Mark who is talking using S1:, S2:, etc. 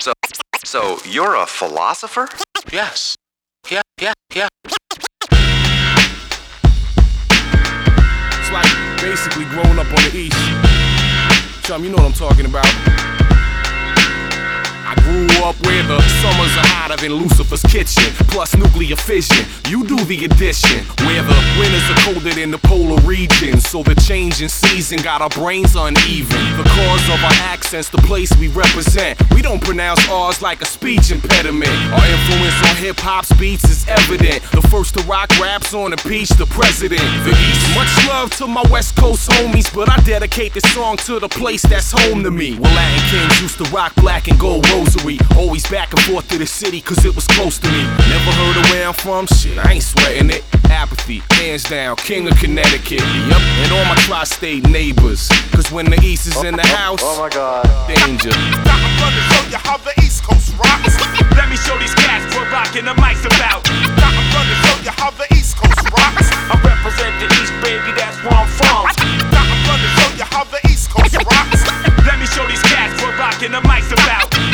S1: So you're a philosopher?
S2: Yes. Yeah.
S3: It's like basically growing up on the East. Chum, you know what I'm talking about. I grew up where the summers are hotter than Lucifer's kitchen, plus nuclear fission. You do the addition, where the winters are colder than the polar regions. So the change in season got our brains uneven. The cause of our accents, the place we represent. We don't pronounce R's like a speech impediment. Our influence on hip-hop's beats is evident. The first to rock raps on the beach, the president. The East. Much love to my West Coast homies, but I dedicate this song to the place that's home to me. Where Latin kings used to rock black and gold rosary. Always back and forth to the city cause it was close to me. Never heard of where I'm from? Shit, I ain't sweating it. Apathy, hands down, king of Connecticut. Yep, and all my tri-state neighbors. Cause when the East is in the house,
S1: Oh my God.
S3: danger.
S4: I'm gonna show you how the East Coast rocks.
S5: Let me show these cats what rockin' the mic's about.
S4: I'm gonna show you how the East Coast rocks.
S5: I represent the East, baby, that's where I'm from.
S4: I'm gonna show you how the East Coast rocks.
S5: Let me show these cats what rockin' the mic's about.